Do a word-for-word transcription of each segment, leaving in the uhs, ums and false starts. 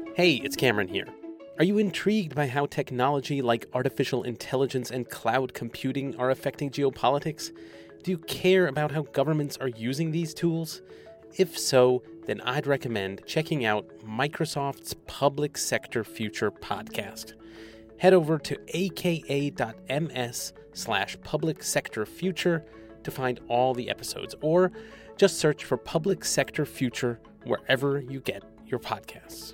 Hey, it's Cameron here. Are you intrigued by how technology like artificial intelligence and cloud computing are affecting geopolitics? Do you care about how governments are using these tools? If so, then I'd recommend checking out Microsoft's Public Sector Future podcast. Head over to aka.ms slash public sector future to find all the episodes, or just search for Public Sector Future wherever you get your podcasts.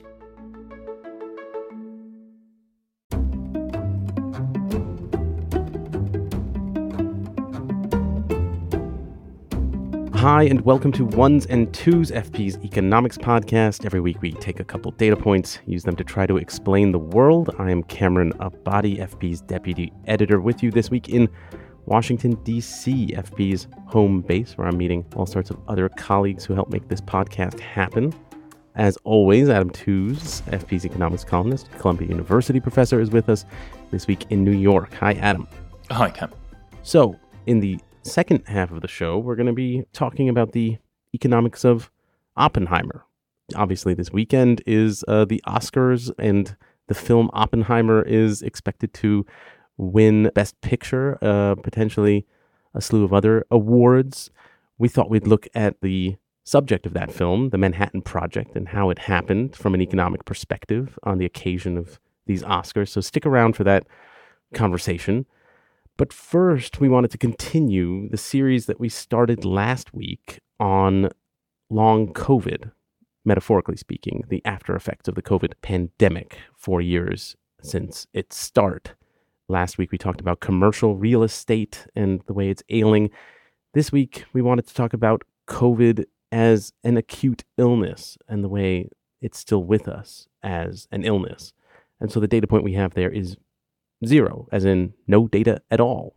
Hi, and welcome to Ones and Twos, F P's economics podcast. Every week we take a couple data points, use them to try to explain the world. I am Cameron Abadi, F P's deputy editor, with you this week in Washington, D C, F P's home base, where I'm meeting all sorts of other colleagues who help make this podcast happen. As always, Adam Tooze, F P's economics columnist, Columbia University professor, is with us this week in New York. Hi, Adam. Hi, Cam. So, in the second half of the show, we're going to be talking about the economics of Oppenheimer. Obviously, this weekend is uh, the Oscars, and the film Oppenheimer is expected to win Best Picture, uh, potentially a slew of other awards. We thought we'd look at the subject of that film, the Manhattan Project, and how it happened from an economic perspective on the occasion of these Oscars. So stick around for that conversation. But first, we wanted to continue the series that we started last week on long COVID, metaphorically speaking, the after effects of the COVID pandemic, four years since its start. Last week, we talked about commercial real estate and the way it's ailing. This week, we wanted to talk about COVID as an acute illness and the way it's still with us as an illness. And so the data point we have there is zero, as in no data at all,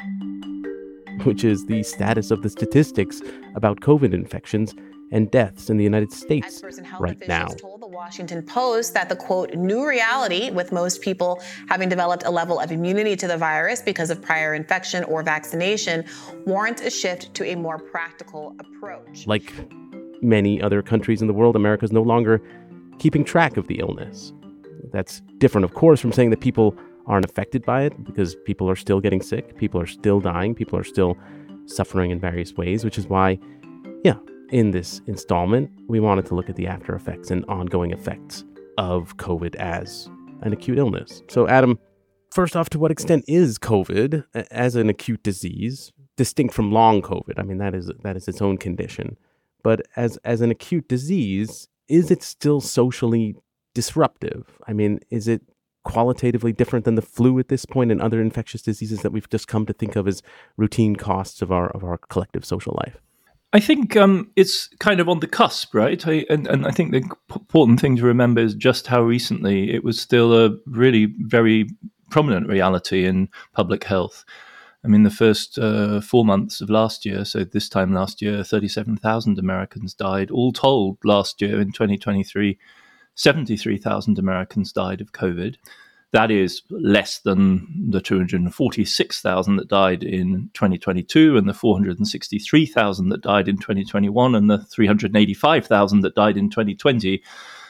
which is the status of the statistics about COVID infections and deaths in the United States right now. Told the Washington Post that the, quote, new reality, with most people having developed a level of immunity to the virus because of prior infection or vaccination, warrants a shift to a more practical approach. Like many other countries in the world, America is no longer keeping track of the illness. That's different, of course, from saying that people aren't affected by it, because people are still getting sick, people are still dying, people are still suffering in various ways, which is why, yeah, in this installment, we wanted to look at the after effects and ongoing effects of COVID as an acute illness. So, Adam, first off, to what extent is COVID as an acute disease distinct from long COVID? I mean, that is that is its own condition. But as as an acute disease, is it still socially disruptive? I mean, is it qualitatively different than the flu at this point and other infectious diseases that we've just come to think of as routine costs of our of our collective social life? I think um, it's kind of on the cusp, right? I, and, and I think the important thing to remember is just how recently it was still a really very prominent reality in public health. I mean, the first uh, four months of last year, so this time last year, thirty-seven thousand Americans died. All told, last year in twenty twenty-three, seventy-three thousand Americans died of COVID. That is less than the two hundred forty-six thousand that died in twenty twenty-two, and the four hundred sixty-three thousand that died in twenty twenty-one, and the three hundred eighty-five thousand that died in twenty twenty.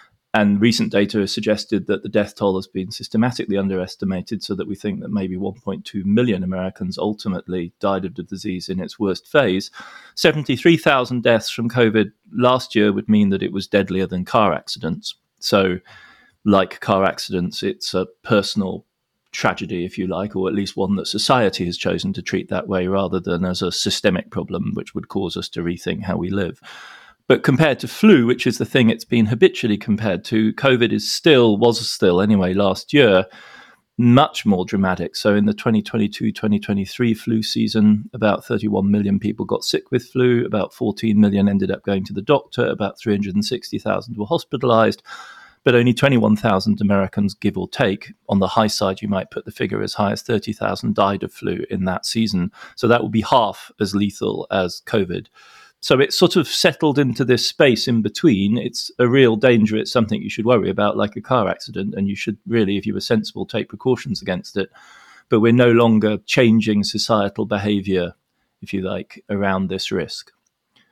And recent data has suggested that the death toll has been systematically underestimated, so that we think that maybe one point two million Americans ultimately died of the disease in its worst phase. seventy-three thousand deaths from COVID last year would mean that it was deadlier than car accidents. So, like car accidents, it's a personal tragedy, if you like, or at least one that society has chosen to treat that way rather than as a systemic problem, which would cause us to rethink how we live. But compared to flu, which is the thing it's been habitually compared to, COVID is still, was still anyway last year, much more dramatic. So in the twenty twenty-two twenty twenty-three flu season, about thirty-one million people got sick with flu, about fourteen million ended up going to the doctor, about three hundred sixty thousand were hospitalized, but only twenty-one thousand Americans, give or take. On the high side, you might put the figure as high as thirty thousand died of flu in that season. So that would be half as lethal as COVID. So it's sort of settled into this space in between. It's a real danger. It's something you should worry about, like a car accident, and you should really, if you were sensible, take precautions against it. But we're no longer changing societal behavior, if you like, around this risk.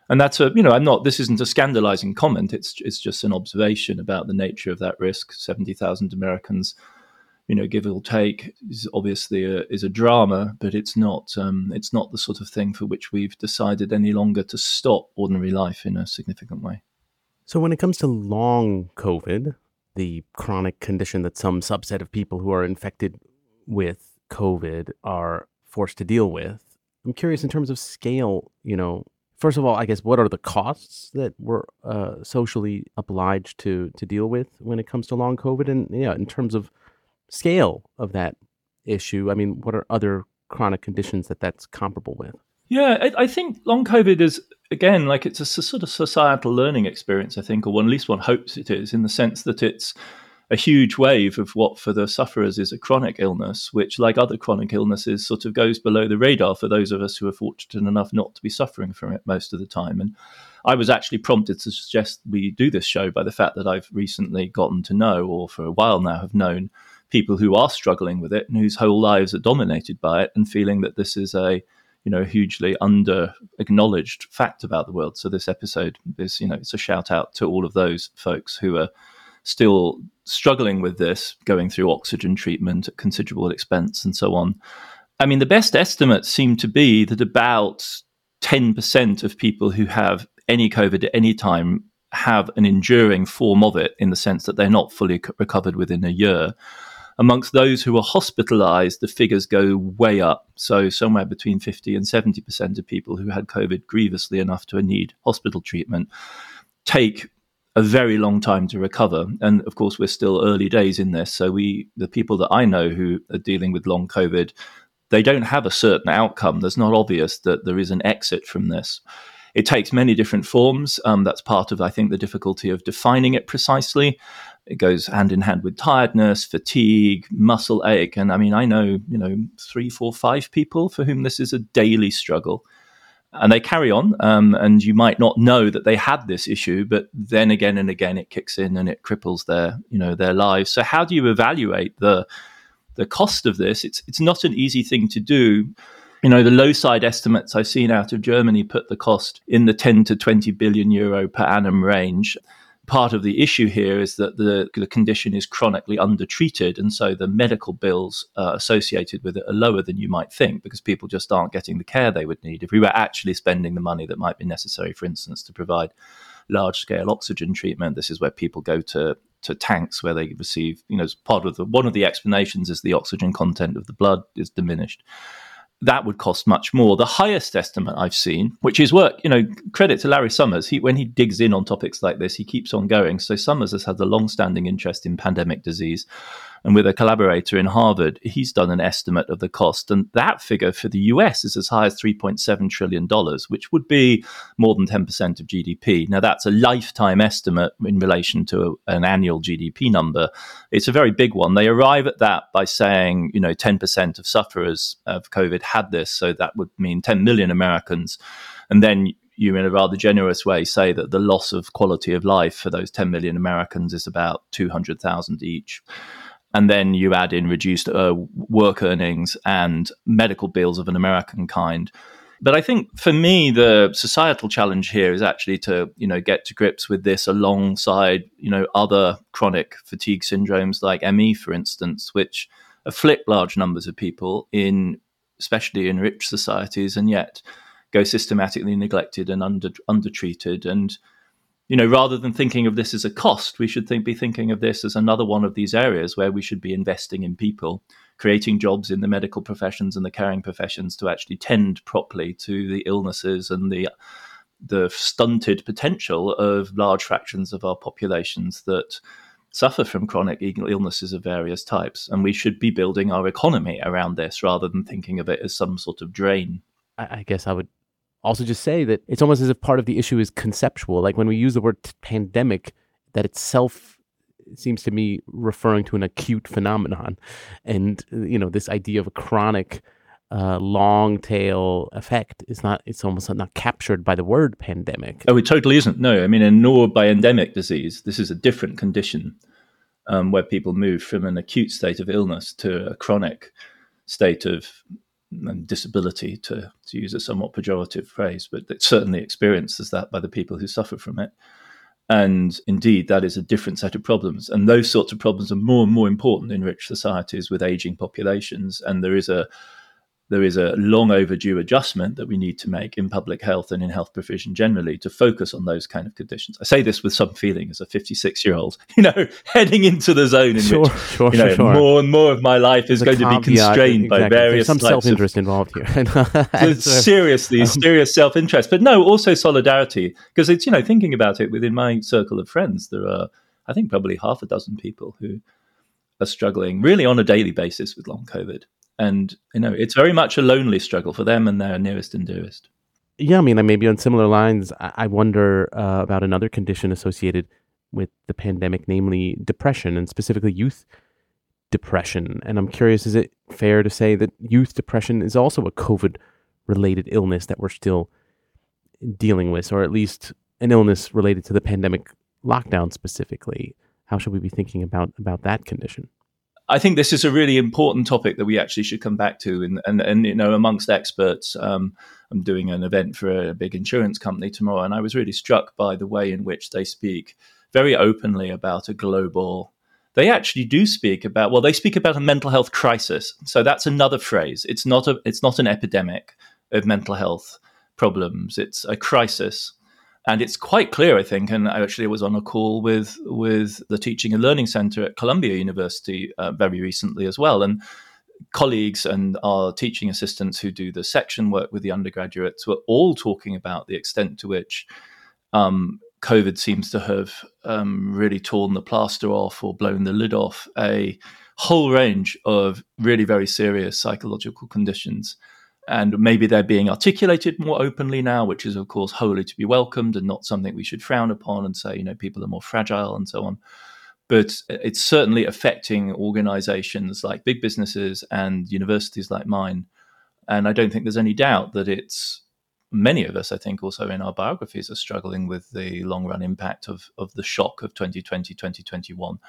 And that's a, you know, I'm not, this isn't a scandalizing comment. It's it's just an observation about the nature of that risk. seventy thousand Americans, you know, give or take, is obviously a, is a drama, but it's not, um, it's not the sort of thing for which we've decided any longer to stop ordinary life in a significant way. So when it comes to long COVID, the chronic condition that some subset of people who are infected with COVID are forced to deal with, I'm curious in terms of scale, you know, first of all, I guess, what are the costs that we're uh, socially obliged to to deal with when it comes to long COVID? And yeah, in terms of scale of that issue, I mean, what are other chronic conditions that that's comparable with? Yeah, I, I think long COVID is, again, like it's a sort of societal learning experience, I think, or one, at least one hopes it is, in the sense that it's a huge wave of what for the sufferers is a chronic illness, which, like other chronic illnesses, sort of goes below the radar for those of us who are fortunate enough not to be suffering from it most of the time. And I was actually prompted to suggest we do this show by the fact that I've recently gotten to know, or for a while now have known, people who are struggling with it and whose whole lives are dominated by it, and feeling that this is a, you know, hugely under acknowledged fact about the world. So this episode is, you know, it's a shout out to all of those folks who are still struggling with this, going through oxygen treatment at considerable expense and so on. I mean, the best estimates seem to be that about ten percent of people who have any COVID at any time have an enduring form of it, in the sense that they're not fully recovered within a year. Amongst those who are hospitalized, the figures go way up. So somewhere between fifty and seventy percent of people who had COVID grievously enough to need hospital treatment take a very long time to recover. And of course, we're still early days in this. So we, the people that I know who are dealing with long COVID, they don't have a certain outcome. There's not obvious that there is an exit from this. It takes many different forms. Um, that's part of, I think, the difficulty of defining it precisely. It goes hand in hand with tiredness, fatigue, muscle ache. And I mean, I know, you know, three, four, five people for whom this is a daily struggle. And they carry on, um, and you might not know that they had this issue, but then again and again it kicks in and it cripples their, you know, their lives. So how do you evaluate the the cost of this? It's it's not an easy thing to do. You know, the low side estimates I've seen out of Germany put the cost in the ten to twenty billion euro per annum range. Part of the issue here is that the, the condition is chronically undertreated, and so the medical bills uh, associated with it are lower than you might think, because people just aren't getting the care they would need. If we were actually spending the money that might be necessary, for instance, to provide large-scale oxygen treatment, this is where people go to to tanks where they receive, you know, as part of the, one of the explanations is the oxygen content of the blood is diminished. That would cost much more. The highest estimate I've seen, which is work, you know, credit to Larry Summers, he, when he digs in on topics like this, he keeps on going. So Summers has had a long-standing interest in pandemic disease. And with a collaborator in Harvard, he's done an estimate of the cost. And that figure for the U S is as high as three point seven trillion dollars, which would be more than ten percent of G D P. Now, that's a lifetime estimate in relation to a, an annual G D P number. It's a very big one. They arrive at that by saying, you know, ten percent of sufferers of COVID had this. So that would mean ten million Americans. And then you, in a rather generous way, say that the loss of quality of life for those ten million Americans is about two hundred thousand each. And then you add in reduced uh, work earnings and medical bills of an American kind. But I think for me, the societal challenge here is actually to, you know, get to grips with this alongside, you know, other chronic fatigue syndromes like M E, for instance, which afflict large numbers of people in, especially in rich societies, and yet go systematically neglected and under undertreated. And you know, rather than thinking of this as a cost, we should think, be thinking of this as another one of these areas where we should be investing in people, creating jobs in the medical professions and the caring professions to actually tend properly to the illnesses and the the stunted potential of large fractions of our populations that suffer from chronic illnesses of various types. And we should be building our economy around this rather than thinking of it as some sort of drain. I guess I would also just say that it's almost as if part of the issue is conceptual. Like when we use the word t- pandemic, that itself seems to me referring to an acute phenomenon. And, you know, this idea of a chronic, uh, long tail effect is not, it's almost not captured by the word pandemic. Oh, it totally isn't. No, I mean, and nor by endemic disease. This is a different condition um, where people move from an acute state of illness to a chronic state of and disability, to, to use a somewhat pejorative phrase, but it's certainly experienced as that by the people who suffer from it. And indeed, that is a different set of problems. And those sorts of problems are more and more important in rich societies with aging populations. And there is a there is a long overdue adjustment that we need to make in public health and in health provision generally to focus on those kind of conditions. I say this with some feeling as a fifty-six-year-old, you know, heading into the zone in sure, which sure, you know, sure. more and more of my life is There's going to be caveat, constrained exactly. by various There's some types self-interest of, involved here. There's seriously, um, serious self-interest, but no, also solidarity. Because it's, you know, thinking about it, within my circle of friends, there are, I think, probably half a dozen people who are struggling really on a daily basis with long COVID. And, you know, it's very much a lonely struggle for them and their nearest and dearest. Yeah, I mean, maybe on similar lines, I I wonder uh, about another condition associated with the pandemic, namely depression, and specifically youth depression. And I'm curious, is it fair to say that youth depression is also a COVID-related illness that we're still dealing with, or at least an illness related to the pandemic lockdown specifically? How should we be thinking about, about that condition? I think this is a really important topic that we actually should come back to. And, and, and you know, amongst experts, um, I'm doing an event for a big insurance company tomorrow, and I was really struck by the way in which they speak very openly about a global... They actually do speak about, well, they speak about a mental health crisis. So that's another phrase. It's not a, it's not an epidemic of mental health problems. It's a crisis. And it's quite clear, I think, and I actually was on a call with with the Teaching and Learning Center at Columbia University uh, very recently as well. And colleagues and our teaching assistants who do the section work with the undergraduates were all talking about the extent to which um, COVID seems to have um, really torn the plaster off or blown the lid off a whole range of really very serious psychological conditions. And maybe they're being articulated more openly now, which is, of course, wholly to be welcomed and not something we should frown upon and say, you know, people are more fragile and so on. But it's certainly affecting organizations like big businesses and universities like mine. And I don't think there's any doubt that it's many of us, I think, also in our biographies are struggling with the long run impact of, of the shock of twenty twenty, twenty twenty-one.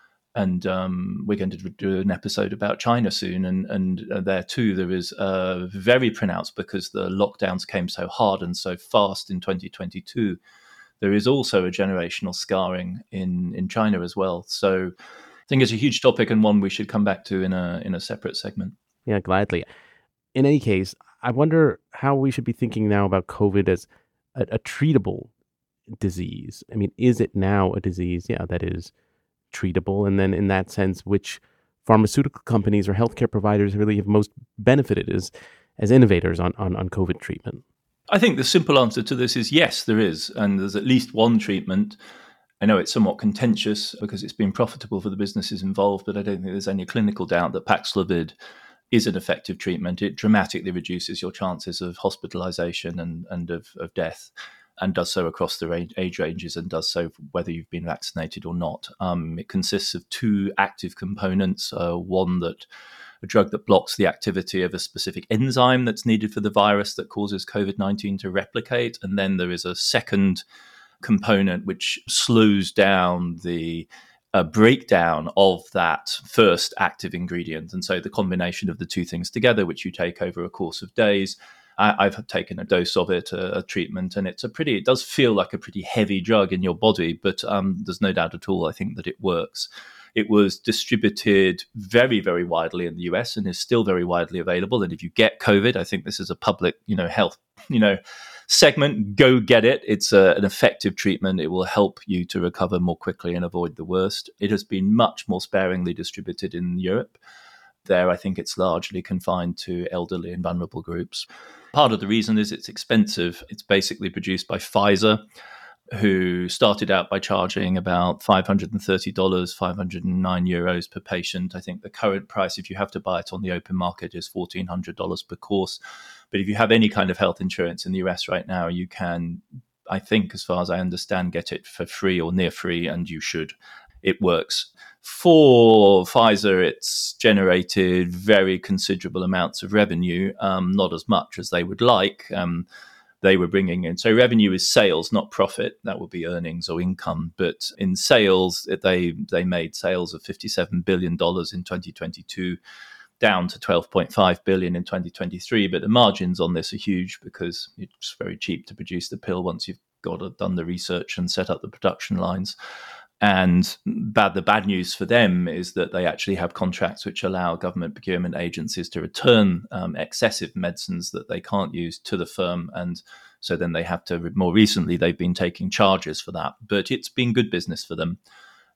And um, we're going to do an episode about China soon. And, and uh, there, too, there is uh, very pronounced, because the lockdowns came so hard and so fast in twenty twenty-two. There is also a generational scarring in, in China as well. So I think it's a huge topic and one we should come back to in a in a separate segment. Yeah, gladly. In any case, I wonder how we should be thinking now about COVID as a, a treatable disease. I mean, is it now a disease? Yeah, that is treatable, and then in that sense, which pharmaceutical companies or healthcare providers really have most benefited as as innovators on, on, on COVID treatment? I think the simple answer to this is yes, there is, and there's at least one treatment. I know it's somewhat contentious because it's been profitable for the businesses involved, but I don't think there's any clinical doubt that Paxlovid is an effective treatment. It dramatically reduces your chances of hospitalization and, and of, of death, and does so across the range, age ranges, and does so whether you've been vaccinated or not. Um, it consists of two active components, uh, one that a drug that blocks the activity of a specific enzyme that's needed for the virus that causes COVID nineteen to replicate. And then there is a second component which slows down the uh, breakdown of that first active ingredient. And so the combination of the two things together, which you take over a course of days, I've taken a dose of it, a, a treatment, and it's a pretty, it does feel like a pretty heavy drug in your body, but um, there's no doubt at all, I think, that it works. It was distributed very, very widely in the U S and is still very widely available. And if you get COVID, I think this is a public, you know, health, you know, segment, go get it. It's a, an effective treatment. It will help you to recover more quickly and avoid the worst. It has been much more sparingly distributed in Europe. There, I think it's largely confined to elderly and vulnerable groups. Part of the reason is it's expensive. It's basically produced by Pfizer, who started out by charging about five hundred thirty dollars, five hundred nine euros per patient. I think the current price, if you have to buy it on the open market, is fourteen hundred dollars per course. But if you have any kind of health insurance in the U S right now, you can, I think, as far as I understand, get it for free or near free, and you should. It works. For Pfizer, it's generated very considerable amounts of revenue, um, not as much as they would like. Um, they were bringing in. So revenue is sales, not profit. That would be earnings or income. But in sales, they they made sales of fifty-seven billion dollars in twenty twenty-two, down to twelve point five billion in twenty twenty-three. But the margins on this are huge because it's very cheap to produce the pill once you've got to, done the research and set up the production lines. And bad, the bad news for them is that they actually have contracts which allow government procurement agencies to return um, excessive medicines that they can't use to the firm. And so then they have to, more recently, they've been taking charges for that. But it's been good business for them.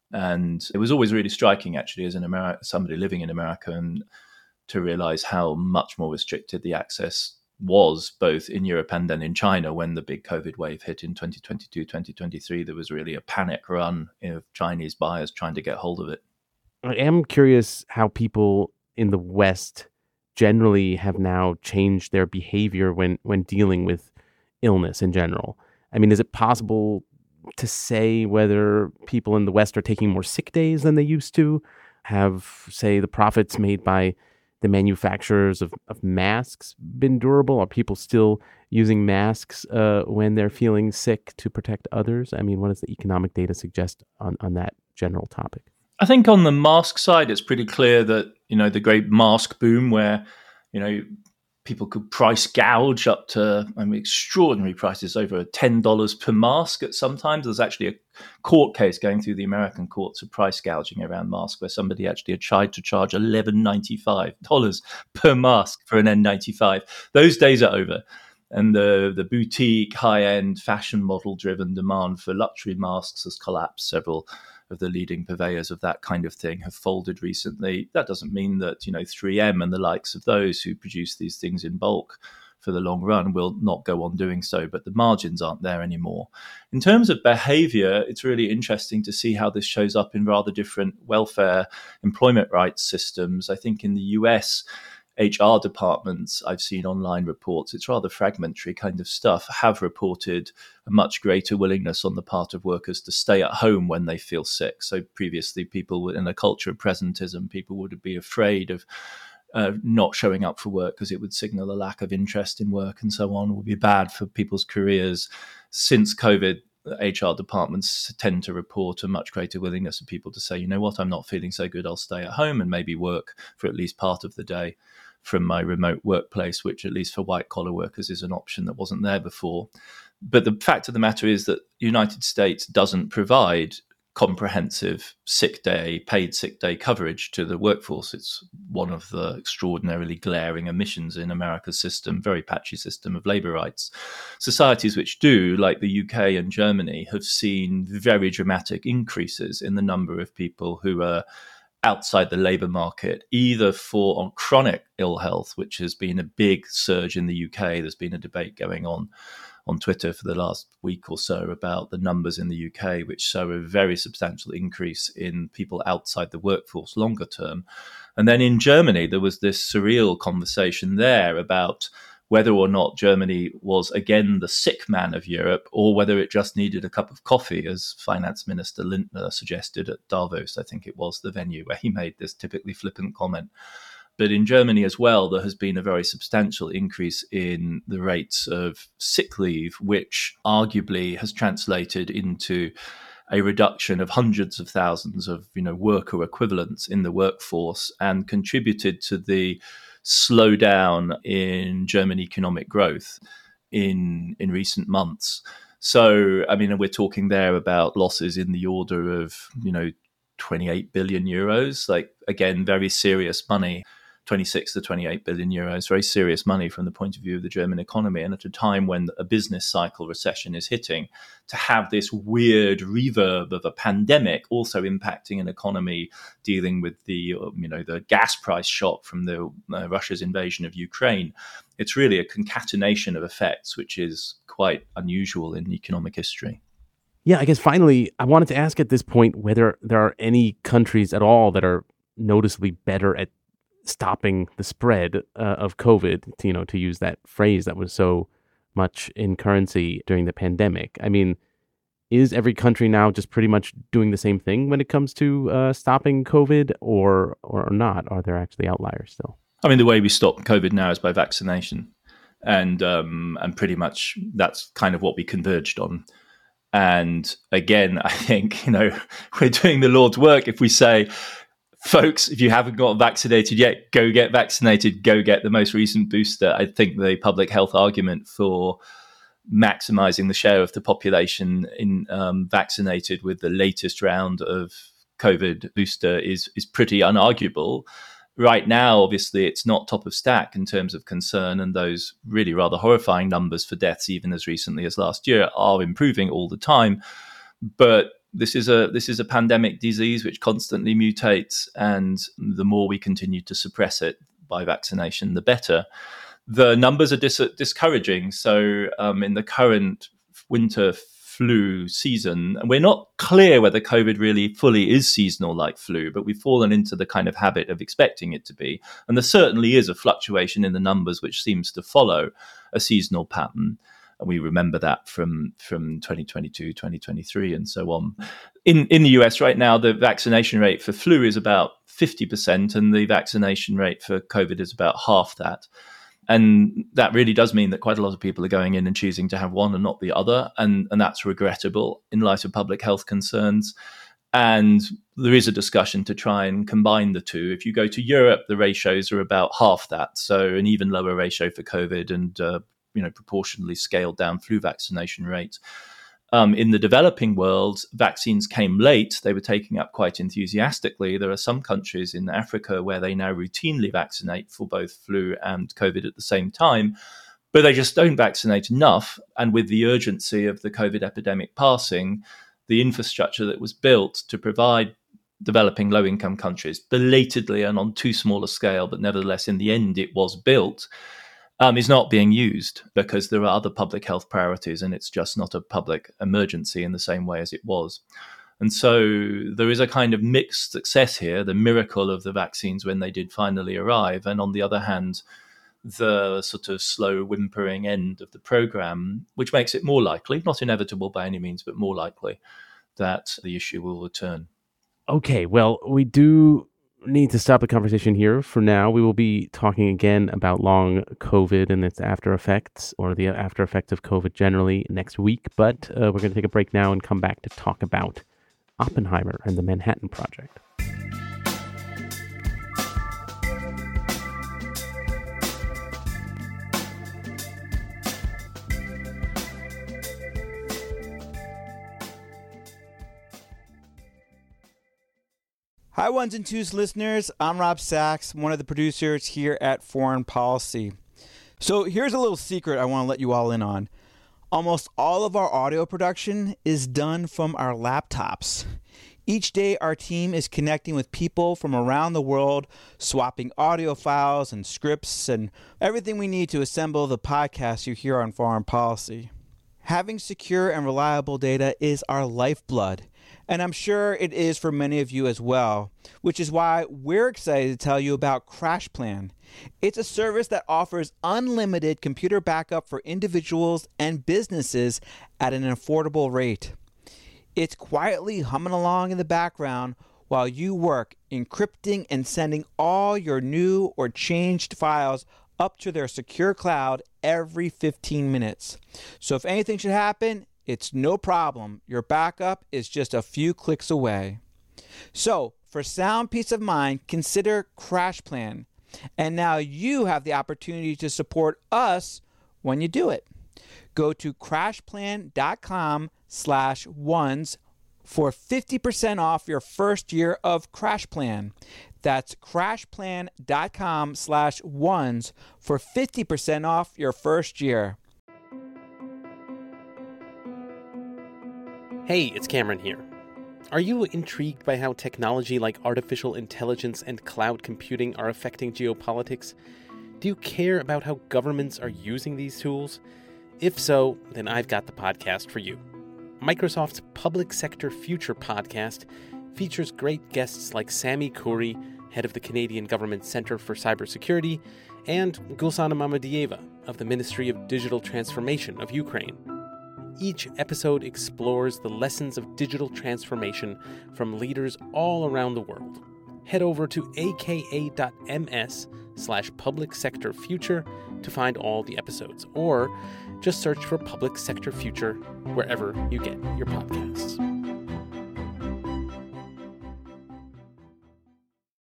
And it was always really striking, actually, as an Ameri- somebody living in America, and to realize how much more restricted the access was both in Europe and then in China. When the big COVID wave hit in twenty twenty-two, twenty twenty-three, there was really a panic run of Chinese buyers trying to get hold of it. I am curious how people in the West generally have now changed their behavior when, when dealing with illness in general. I mean, is it possible to say whether people in the West are taking more sick days than they used to? Have, say, the profits made by the manufacturers of, of masks been durable? Are people still using masks uh, when they're feeling sick to protect others? I mean, what does the economic data suggest on, on that general topic? I think on the mask side, it's pretty clear that, you know, the great mask boom where, you know, people could price gouge up to, I mean, extraordinary prices, over ten dollars per mask at sometimes. There's actually a court case going through the American courts of price gouging around masks, where somebody actually had tried to charge eleven ninety-five dollars per mask for an N ninety-five. Those days are over. And the, the boutique, high-end, fashion model-driven demand for luxury masks has collapsed. Several of the leading purveyors of that kind of thing have folded recently. That doesn't mean that, you know, three M and the likes of those who produce these things in bulk for the long run will not go on doing so, but the margins aren't there anymore. In terms of behavior, it's really interesting to see how this shows up in rather different welfare employment rights systems. I think in the U S, H R departments, I've seen online reports, it's rather fragmentary kind of stuff, have reported a much greater willingness on the part of workers to stay at home when they feel sick. So previously, people in a culture of presentism, people would be afraid of uh, not showing up for work because it would signal a lack of interest in work and so on, would be bad for people's careers. Since COVID, H R departments tend to report a much greater willingness of people to say, you know what, I'm not feeling so good, I'll stay at home and maybe work for at least part of the day from my remote workplace, which at least for white collar workers is an option that wasn't there before. But the fact of the matter is that the United States doesn't provide comprehensive sick day, paid sick day coverage to the workforce. It's one of the extraordinarily glaring omissions in America's system, very patchy system of labor rights. Societies which do, like the U K and Germany, have seen very dramatic increases in the number of people who are outside the labour market, either for on chronic ill health, which has been a big surge in the U K. There's been a debate going on on Twitter for the last week or so about the numbers in the U K, which show a very substantial increase in people outside the workforce longer term. And then in Germany, there was this surreal conversation there about whether or not Germany was again the sick man of Europe, or whether it just needed a cup of coffee, as Finance Minister Lindner suggested at Davos, I think it was the venue where he made this typically flippant comment. But in Germany as well, there has been a very substantial increase in the rates of sick leave, which arguably has translated into a reduction of hundreds of thousands of, you know, worker equivalents in the workforce and contributed to the slowdown in German economic growth in in recent months. So, I mean, we're talking there about losses in the order of, you know, twenty-eight billion euros, like, again, very serious money. twenty-six to twenty-eight billion euros, very serious money from the point of view of the German economy. And at a time when a business cycle recession is hitting, to have this weird reverb of a pandemic also impacting an economy dealing with the, you know, the gas price shock from the uh, Russia's invasion of Ukraine, it's really a concatenation of effects, which is quite unusual in economic history. Yeah, I guess finally, I wanted to ask at this point whether there are any countries at all that are noticeably better at stopping the spread uh, of COVID, to, you know, to use that phrase that was so much in currency during the pandemic. I mean, is every country now just pretty much doing the same thing when it comes to uh, stopping COVID, or or not? Are there actually outliers still? I mean, the way we stop COVID now is by vaccination. And um, and pretty much that's kind of what we converged on. And again, I think, you know, we're doing the Lord's work if we say folks, if you haven't got vaccinated yet, go get vaccinated, go get the most recent booster. I think the public health argument for maximizing the share of the population in um, vaccinated with the latest round of COVID booster is is pretty unarguable. Right now, obviously, it's not top of stack in terms of concern, and those really rather horrifying numbers for deaths, even as recently as last year, are improving all the time. But this is a this is a pandemic disease which constantly mutates, and the more we continue to suppress it by vaccination, the better. The numbers are dis- discouraging. So um, in the current winter flu season, and we're not clear whether COVID really fully is seasonal like flu, but we've fallen into the kind of habit of expecting it to be. And there certainly is a fluctuation in the numbers which seems to follow a seasonal pattern. And we remember that from, from twenty twenty-two, twenty twenty-three, and so on. In, in the U S right now, the vaccination rate for flu is about fifty percent, and the vaccination rate for COVID is about half that. And that really does mean that quite a lot of people are going in and choosing to have one and not the other. And, and that's regrettable in light of public health concerns. And there is a discussion to try and combine the two. If you go to Europe, the ratios are about half that. So an even lower ratio for COVID and, uh, you know, proportionally scaled down flu vaccination rate. Um, in the developing world, vaccines came late. They were taking up quite enthusiastically. There are some countries in Africa where they now routinely vaccinate for both flu and COVID at the same time, but they just don't vaccinate enough. And with the urgency of the COVID epidemic passing, the infrastructure that was built to provide developing low-income countries, belatedly and on too small a scale, but nevertheless, in the end, it was built, Um, is not being used because there are other public health priorities, and it's just not a public emergency in the same way as it was. And so there is a kind of mixed success here, the miracle of the vaccines when they did finally arrive, and on the other hand, the sort of slow whimpering end of the program, which makes it more likely, not inevitable by any means, but more likely that the issue will return. Okay, well, we do need to stop the conversation here for now. We will be talking again about long COVID and its after effects, or the after effects of COVID generally, next week. But uh, we're going to take a break now and come back to talk about Oppenheimer and the Manhattan Project. Hi, Ones and Twos listeners. I'm Rob Sachs, one of the producers here at Foreign Policy. So here's a little secret I want to let you all in on. Almost all of our audio production is done from our laptops. Each day, our team is connecting with people from around the world, swapping audio files and scripts and everything we need to assemble the podcast you hear on Foreign Policy. Having secure and reliable data is our lifeblood, and I'm sure it is for many of you as well, which is why we're excited to tell you about CrashPlan. It's a service that offers unlimited computer backup for individuals and businesses at an affordable rate. It's quietly humming along in the background while you work, encrypting and sending all your new or changed files up to their secure cloud every fifteen minutes. So if anything should happen, it's no problem. Your backup is just a few clicks away. So for sound peace of mind, consider CrashPlan. And now you have the opportunity to support us when you do it. Go to crashplan.com slash ones for fifty percent off your first year of CrashPlan. That's crashplan.com slash ones for fifty percent off your first year. Hey, it's Cameron here. Are you intrigued by how technology like artificial intelligence and cloud computing are affecting geopolitics? Do you care about how governments are using these tools? If so, then I've got the podcast for you. Microsoft's Public Sector Future podcast features great guests like Sami Khoury, head of the Canadian Government Centre for Cybersecurity, and Gulsana Mamadieva of the Ministry of Digital Transformation of Ukraine. Each episode explores the lessons of digital transformation from leaders all around the world. Head over to aka.ms slash public sector future to find all the episodes, or just search for Public Sector Future wherever you get your podcasts.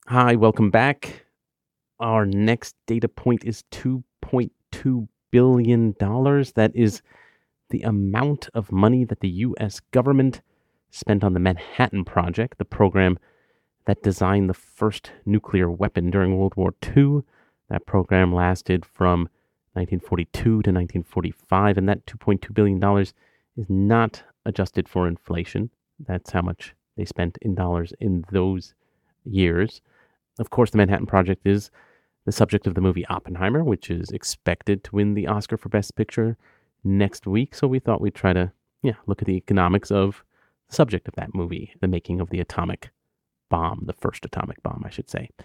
Hi, welcome back. Our next data point is two point two billion dollars. That is the amount of money that the U S government spent on the Manhattan Project, the program that designed the first nuclear weapon during World War Two. That program lasted from nineteen forty-two to nineteen forty-five, and that two point two billion dollars is not adjusted for inflation. That's how much they spent in dollars in those years. Of course, the Manhattan Project is the subject of the movie Oppenheimer, which is expected to win the Oscar for Best Picture next week. So we thought we'd try to, yeah, look at the economics of the subject of that movie, the making of the atomic bomb, the first atomic bomb, I should say.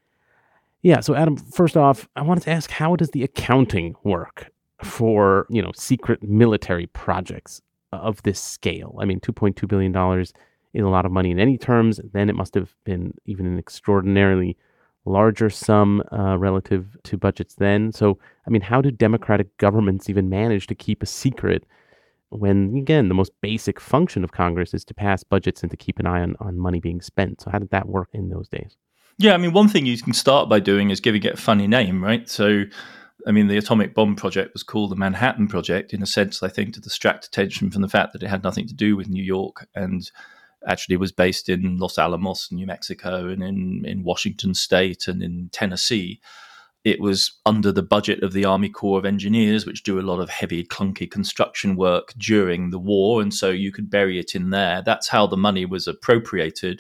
Yeah, so Adam, first off, I wanted to ask, how does the accounting work for, you know, secret military projects of this scale? I mean, two point two billion dollars is a lot of money in any terms. Then it must have been even an extraordinarily larger sum uh, relative to budgets then. So, I mean, how do democratic governments even manage to keep a secret when, again, the most basic function of Congress is to pass budgets and to keep an eye on, on money being spent? So how did that work in those days? Yeah, I mean, one thing you can start by doing is giving it a funny name, right? So, I mean, the atomic bomb project was called the Manhattan Project, in a sense, I think, to distract attention from the fact that it had nothing to do with New York and actually was based in Los Alamos, New Mexico, and in, in Washington State and in Tennessee. It was under the budget of the Army Corps of Engineers, which do a lot of heavy, clunky construction work during the war, and so you could bury it in there. That's how the money was appropriated.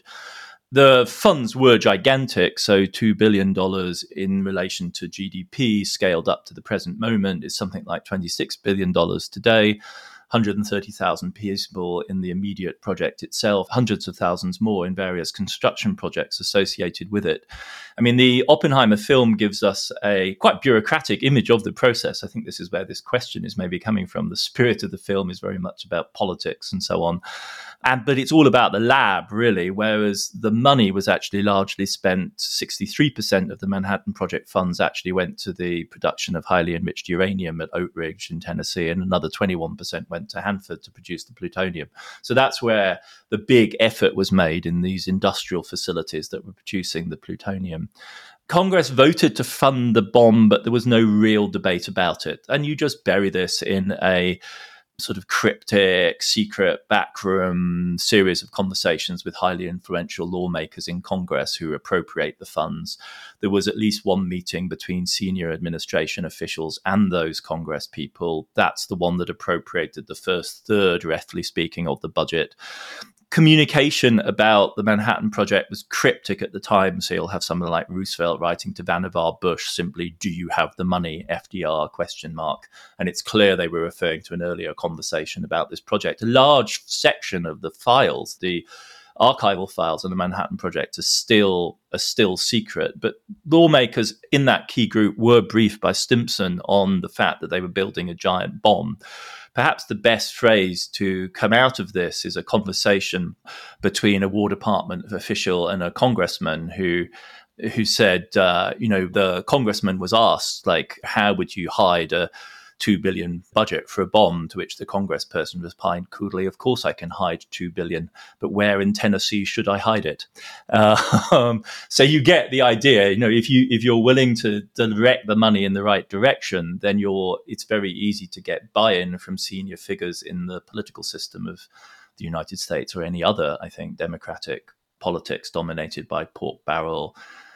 The funds were gigantic, so two billion dollars in relation to G D P, scaled up to the present moment, is something like twenty-six billion dollars today. one hundred thirty thousand people in the immediate project itself, hundreds of thousands more in various construction projects associated with it. I mean, the Oppenheimer film gives us a quite bureaucratic image of the process. I think this is where this question is maybe coming from. The spirit of the film is very much about politics and so on. And, but it's all about the lab, really, whereas the money was actually largely spent. sixty-three percent of the Manhattan Project funds actually went to the production of highly enriched uranium at Oak Ridge in Tennessee, and another twenty-one percent went to Hanford to produce the plutonium. So that's where the big effort was made in these industrial facilities that were producing the plutonium. Congress voted to fund the bomb, but there was no real debate about it. And you just bury this in a sort of cryptic, secret, backroom series of conversations with highly influential lawmakers in Congress who appropriate the funds. There was at least one meeting between senior administration officials and those Congress people. That's the one that appropriated the first third, roughly speaking, of the budget. Communication about the Manhattan Project was cryptic at the time, so you'll have someone like Roosevelt writing to Vannevar Bush simply, "Do you have the money? F D R question mark." And it's clear they were referring to an earlier conversation about this project. A large section of the files, the archival files on the Manhattan Project, are still are still secret, but lawmakers in that key group were briefed by Stimson on the fact that they were building a giant bomb. Perhaps the best phrase to come out of this is a conversation between a War Department official and a congressman who who said, uh, you know, the congressman was asked, like, how would you hide a two billion budget for a bomb? To which the congressperson replied coolly, "Of course I can hide two billion, but where in Tennessee should I hide it?" Uh, um, so you get the idea. You know, if you if you're willing to direct the money in the right direction, then you're it's very easy to get buy-in from senior figures in the political system of the United States or any other, I think, democratic politics dominated by pork barrel,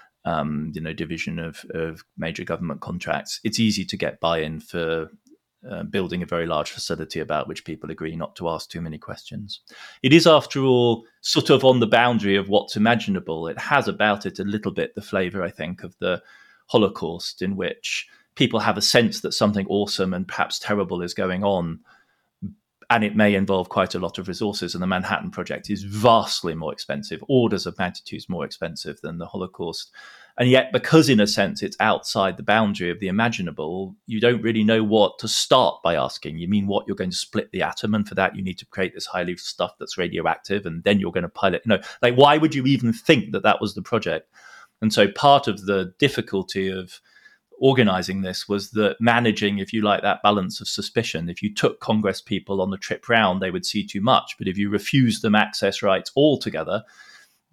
Um, you know, division of, of major government contracts. It's easy to get buy-in for uh, building a very large facility about which people agree not to ask too many questions. It is, after all, sort of on the boundary of what's imaginable. It has about it a little bit the flavor, I think, of the Holocaust, in which people have a sense that something awesome and perhaps terrible is going on, and it may involve quite a lot of resources. And the Manhattan Project is vastly more expensive, orders of magnitudes more expensive than the Holocaust. And yet, because in a sense it's outside the boundary of the imaginable, you don't really know what to start by asking. You mean what, you're going to split the atom, and for that you need to create this highly stuff that's radioactive, and then you're going to pilot, you know, like, why would you even think that that was the project? And so part of the difficulty of organizing this was that managing, if you like, that balance of suspicion. If you took Congress people on the trip round, they would see too much. But if you refused them access rights altogether,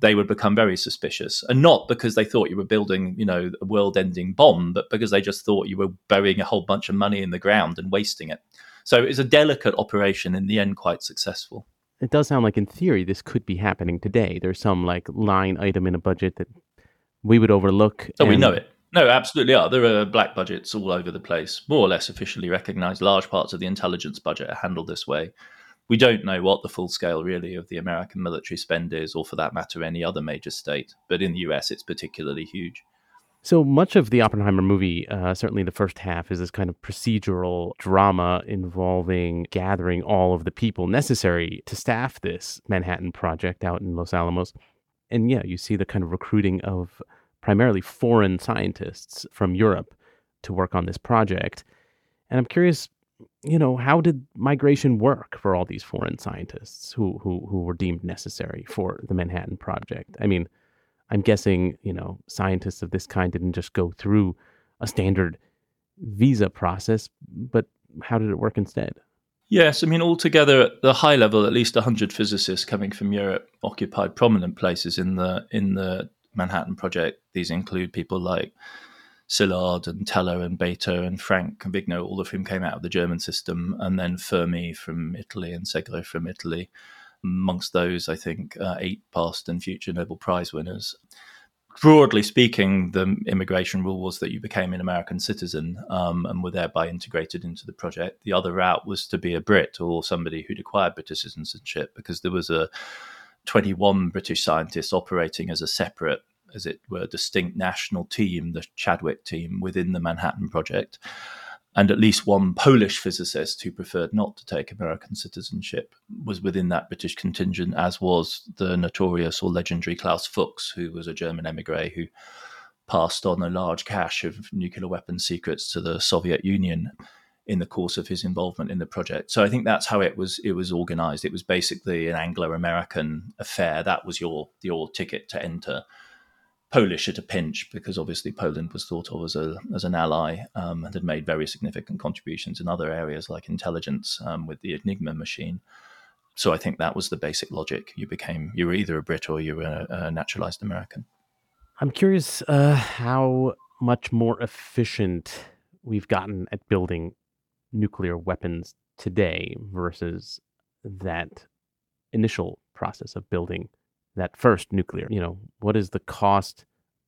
they would become very suspicious. And not because they thought you were building, you know, a world-ending bomb, but because they just thought you were burying a whole bunch of money in the ground and wasting it. So it was a delicate operation, in the end quite successful. It does sound like in theory this could be happening today. There's some like line item in a budget that we would overlook. So and... we know it. No, absolutely are. There are black budgets all over the place, more or less officially recognized. Large parts of the intelligence budget are handled this way. We don't know what the full scale really of the American military spend is, or for that matter, any other major state. But in the U S, it's particularly huge. So much of the Oppenheimer movie, uh, certainly the first half, is this kind of procedural drama involving gathering all of the people necessary to staff this Manhattan Project out in Los Alamos. And yeah, you see the kind of recruiting of primarily foreign scientists from Europe to work on this project. And I'm curious, you know, how did migration work for all these foreign scientists who who who were deemed necessary for the Manhattan Project? I mean, I'm guessing, you know, scientists of this kind didn't just go through a standard visa process, but how did it work instead? Yes, I mean, altogether at the high level, at least one hundred physicists coming from Europe occupied prominent places in the in the Manhattan Project. These include people like Szilard and Teller and Bethe and Frank Cavigno, all of whom came out of the German system, and then Fermi from Italy and Segre from Italy. Amongst those, I think, uh, eight past and future Nobel Prize winners. Broadly speaking, the immigration rule was that you became an American citizen um, and were thereby integrated into the project. The other route was to be a Brit or somebody who'd acquired British citizenship, because there was a twenty-one British scientists operating as a separate, as it were, distinct national team, the Chadwick team, within the Manhattan Project. And at least one Polish physicist who preferred not to take American citizenship was within that British contingent, as was the notorious or legendary Klaus Fuchs, who was a German emigre who passed on a large cache of nuclear weapons secrets to the Soviet Union in the course of his involvement in the project. So I think that's how it was it was organized. It was basically an Anglo-American affair. That was your your ticket to enter. Polish at a pinch, because obviously Poland was thought of as a as an ally um, and had made very significant contributions in other areas like intelligence um, with the Enigma machine. So I think that was the basic logic. You became you were either a Brit or you were a, a naturalized American. I'm curious uh, how much more efficient we've gotten at building nuclear weapons today versus that initial process of building that first nuclear. You know, what is the cost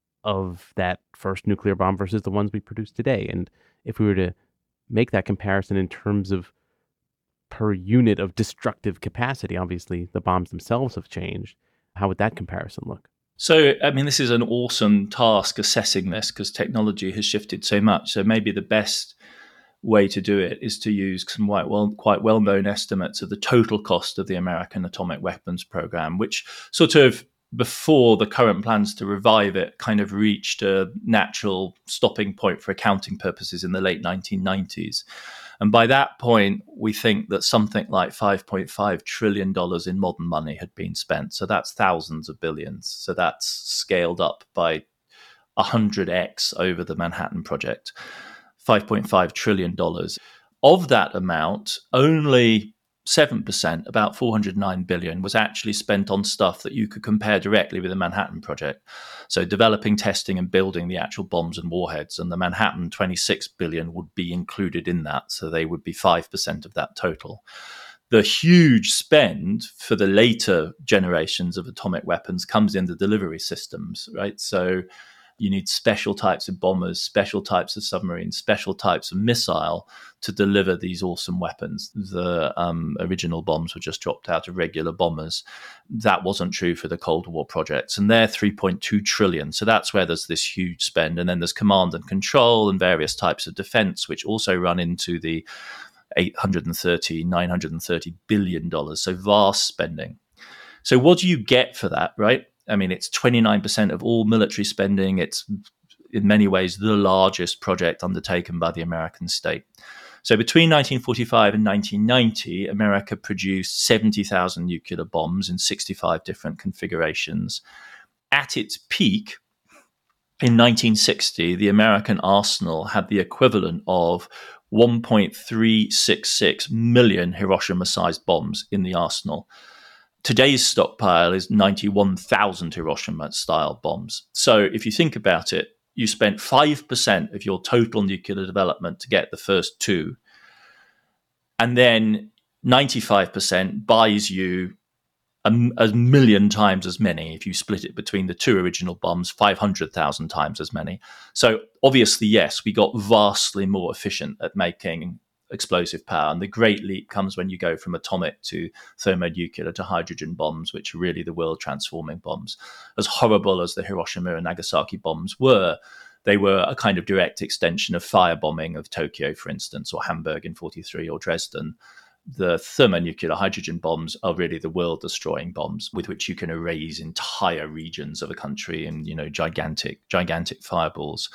of that first nuclear bomb versus the ones we produce today? And if we were to make that comparison in terms of per unit of destructive capacity, obviously the bombs themselves have changed. How would that comparison look? So, I mean, this is an awesome task assessing this, because technology has shifted so much. So maybe the best way to do it is to use some quite well quite well-known estimates of the total cost of the American atomic weapons program, which sort of, before the current plans to revive it, kind of reached a natural stopping point for accounting purposes in the late nineteen nineties. And by that point, we think that something like five point five trillion dollars in modern money had been spent. So that's thousands of billions. So that's scaled up by one hundred x over the Manhattan Project. five point five trillion dollars. Of that amount, only seven percent, about four hundred nine billion dollars, was actually spent on stuff that you could compare directly with the Manhattan Project. So developing, testing, and building the actual bombs and warheads. And the Manhattan twenty-six billion dollars would be included in that. So they would be five percent of that total. The huge spend for the later generations of atomic weapons comes in the delivery systems, right? So you need special types of bombers, special types of submarines, special types of missile to deliver these awesome weapons. The um, original bombs were just dropped out of regular bombers. That wasn't true for the Cold War projects. And they're three point two trillion dollars. So that's where there's this huge spend. And then there's command and control and various types of defense, which also run into the eight hundred thirty, nine hundred thirty billion dollars. So vast spending. So what do you get for that, right? I mean, it's twenty-nine percent of all military spending. It's in many ways the largest project undertaken by the American state. So between nineteen forty-five and nineteen ninety, America produced seventy thousand nuclear bombs in sixty-five different configurations. At its peak, in nineteen sixty, the American arsenal had the equivalent of one point three six six million Hiroshima-sized bombs in the arsenal. Today's stockpile is ninety-one thousand Hiroshima-style bombs. So if you think about it, you spent five percent of your total nuclear development to get the first two, and then ninety-five percent buys you a, a million times as many. If you split it between the two original bombs, five hundred thousand times as many. So obviously, yes, we got vastly more efficient at making explosive power. And the great leap comes when you go from atomic to thermonuclear to hydrogen bombs, which are really the world transforming bombs. As horrible as the Hiroshima and Nagasaki bombs were, they were a kind of direct extension of firebombing of Tokyo, for instance, or Hamburg in forty-three, or Dresden. The thermonuclear hydrogen bombs are really the world destroying bombs with which you can erase entire regions of a country in, you know, gigantic, gigantic fireballs.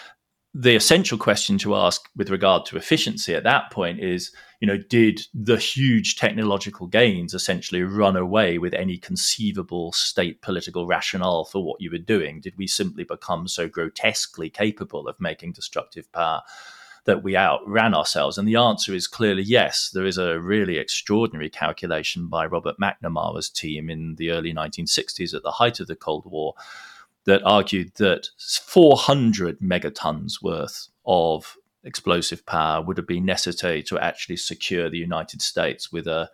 The essential question to ask with regard to efficiency at that point is, you know, did the huge technological gains essentially run away with any conceivable state political rationale for what you were doing? Did we simply become so grotesquely capable of making destructive power that we outran ourselves? And the answer is clearly yes. There is a really extraordinary calculation by Robert McNamara's team in the early nineteen sixties at the height of the Cold War that argued that four hundred megatons worth of explosive power would have been necessary to actually secure the United States with a,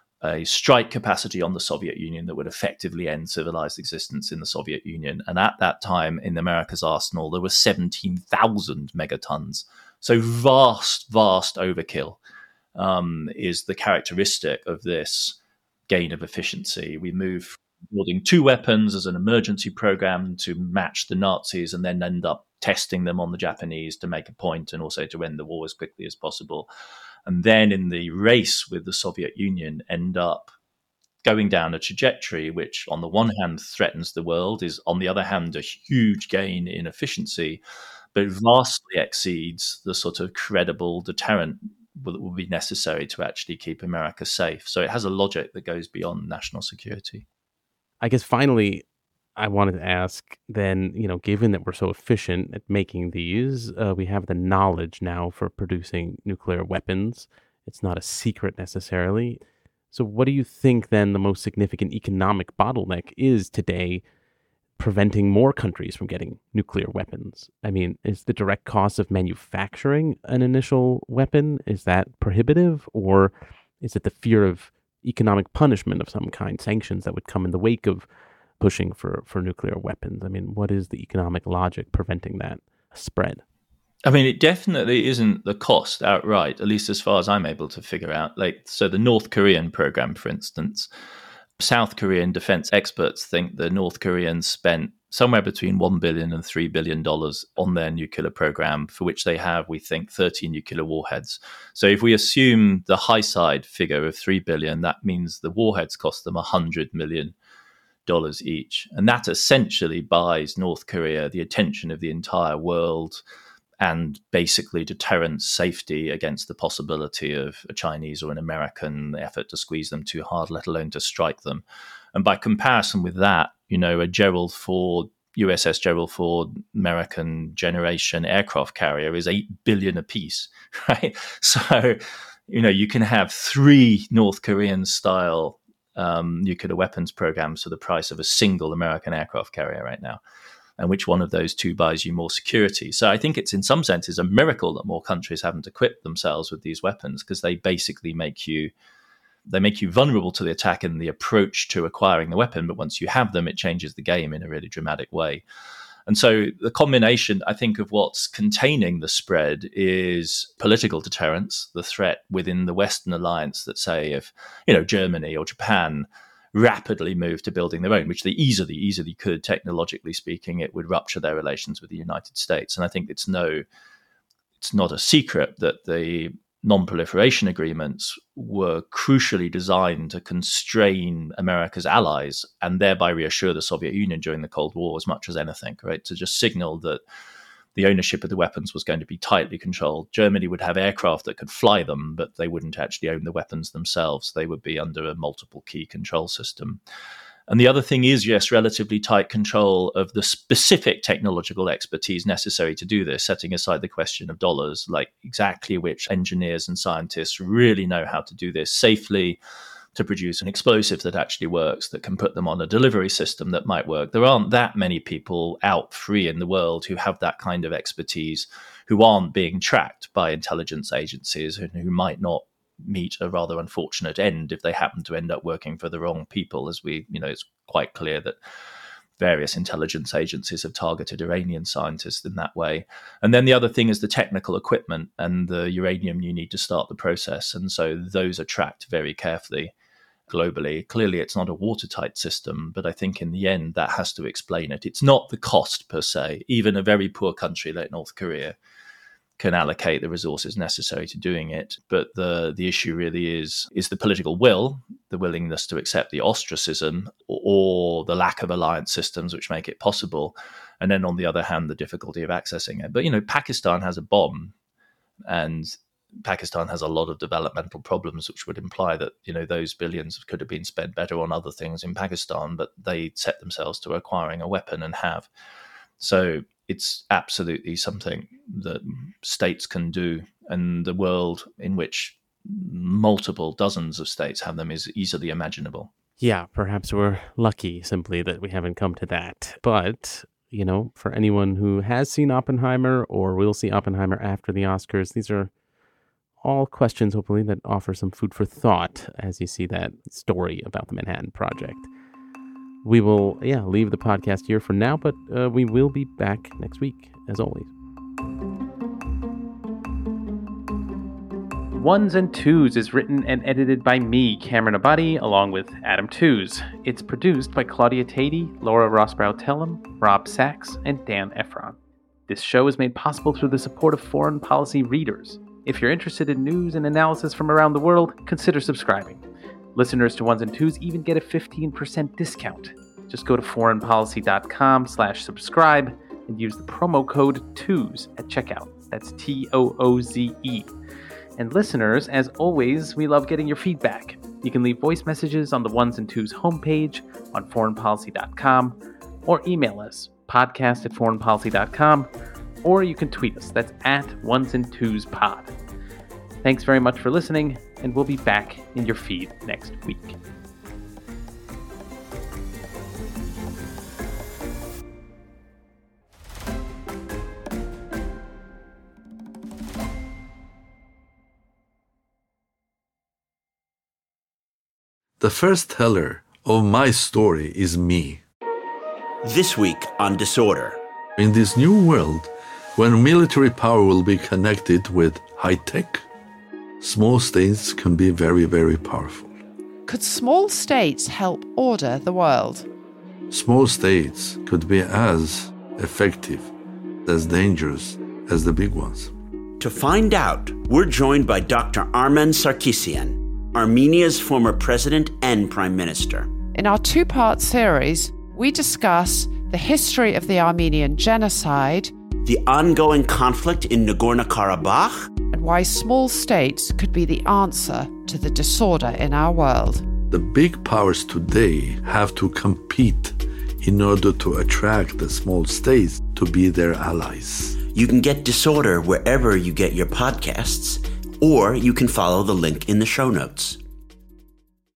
a strike capacity on the Soviet Union that would effectively end civilized existence in the Soviet Union. And at that time, in America's arsenal, there were seventeen thousand megatons. So vast, vast overkill um, is the characteristic of this gain of efficiency. We move building two weapons as an emergency program to match the Nazis and then end up testing them on the Japanese to make a point and also to end the war as quickly as possible. And then in the race with the Soviet Union, end up going down a trajectory which on the one hand threatens the world, is on the other hand a huge gain in efficiency, but vastly exceeds the sort of credible deterrent that will be necessary to actually keep America safe. So it has a logic that goes beyond national security. I guess finally, I wanted to ask then, you know, given that we're so efficient at making these, uh, we have the knowledge now for producing nuclear weapons. It's not a secret necessarily. So what do you think then the most significant economic bottleneck is today preventing more countries from getting nuclear weapons? I mean, is the direct cost of manufacturing an initial weapon, is that prohibitive? Or is it the fear of economic punishment of some kind, sanctions that would come in the wake of pushing for, for nuclear weapons? I mean, what is the economic logic preventing that spread? I mean, it definitely isn't the cost outright, at least as far as I'm able to figure out. Like, so the North Korean program, for instance, South Korean defense experts think the North Koreans spent somewhere between one billion dollars and three billion dollars on their nuclear program, for which they have, we think, thirty nuclear warheads. So if we assume the high side figure of three billion dollars, that means the warheads cost them one hundred million dollars each. And that essentially buys North Korea the attention of the entire world and basically deterrence safety against the possibility of a Chinese or an American effort to squeeze them too hard, let alone to strike them. And by comparison with that, you know, a Gerald Ford, U S S Gerald Ford American generation aircraft carrier is eight billion dollars apiece, right? So, you know, you can have three North Korean style um, nuclear weapons programs for the price of a single American aircraft carrier right now. And which one of those two buys you more security? So I think it's in some sense a miracle that more countries haven't equipped themselves with these weapons, because they basically make you they make you vulnerable to the attack in the approach to acquiring the weapon. But once you have them, it changes the game in a really dramatic way. And so the combination, I think, of what's containing the spread is political deterrence, the threat within the Western alliance that, say, if, you know, Germany or Japan rapidly move to building their own, which they easily, easily could, technologically speaking, it would rupture their relations with the United States. And I think it's no, it's not a secret that the non-proliferation agreements were crucially designed to constrain America's allies and thereby reassure the Soviet Union during the Cold War as much as anything, right? To just signal that the ownership of the weapons was going to be tightly controlled. Germany would have aircraft that could fly them, but they wouldn't actually own the weapons themselves. They would be under a multiple key control system. And the other thing is, yes, relatively tight control of the specific technological expertise necessary to do this, setting aside the question of dollars, like exactly which engineers and scientists really know how to do this safely, to produce an explosive that actually works, that can put them on a delivery system that might work. There aren't that many people out free in the world who have that kind of expertise, who aren't being tracked by intelligence agencies, and who might not meet a rather unfortunate end if they happen to end up working for the wrong people. As we, you know, it's quite clear that various intelligence agencies have targeted Iranian scientists in that way. And then the other thing is the technical equipment and the uranium you need to start the process. And so those are tracked very carefully globally. Clearly, it's not a watertight system, but I think in the end, that has to explain it. It's not the cost per se. Even a very poor country like North Korea can allocate the resources necessary to doing it. But the the issue really is, is the political will, the willingness to accept the ostracism or, or the lack of alliance systems which make it possible. And then on the other hand, the difficulty of accessing it. But, you know, Pakistan has a bomb, and Pakistan has a lot of developmental problems, which would imply that, you know, those billions could have been spent better on other things in Pakistan, but they set themselves to acquiring a weapon and have. So it's absolutely something that states can do, and the world in which multiple dozens of states have them is easily imaginable. Yeah, perhaps we're lucky simply that we haven't come to that. But, you know, for anyone who has seen Oppenheimer or will see Oppenheimer after the Oscars, these are all questions, hopefully, that offer some food for thought as you see that story about the Manhattan Project. We will, yeah, leave the podcast here for now, but uh, we will be back next week, as always. Ones and Twos is written and edited by me, Cameron Abadi, along with Adam Tooze. It's produced by Claudia Tatey, Laura Rosbrow-Tellem, Rob Sachs, and Dan Efron. This show is made possible through the support of foreign policy readers. If you're interested in news and analysis from around the world, consider subscribing. Listeners to Ones and Twos even get a fifteen percent discount. Just go to foreignpolicy.com slash subscribe and use the promo code TOOZE at checkout. That's T O O Z E. And listeners, as always, we love getting your feedback. You can leave voice messages on the Ones and Twos homepage on foreign policy dot com, or email us, podcast at foreign policy dot com, or you can tweet us. That's at Ones and Twos Pod. Thanks very much for listening, and we'll be back in your feed next week. The first teller of my story is me. This week on Disorder. In this new world, when military power will be connected with high tech, small states can be very, very powerful. Could small states help order the world? Small states could be as effective, as dangerous as the big ones. To find out, we're joined by Doctor Armen Sarkisian, Armenia's former president and prime minister. In our two-part series, we discuss the history of the Armenian genocide, the ongoing conflict in Nagorno-Karabakh, and why small states could be the answer to the disorder in our world. The big powers today have to compete in order to attract the small states to be their allies. You can get Disorder wherever you get your podcasts, or you can follow the link in the show notes.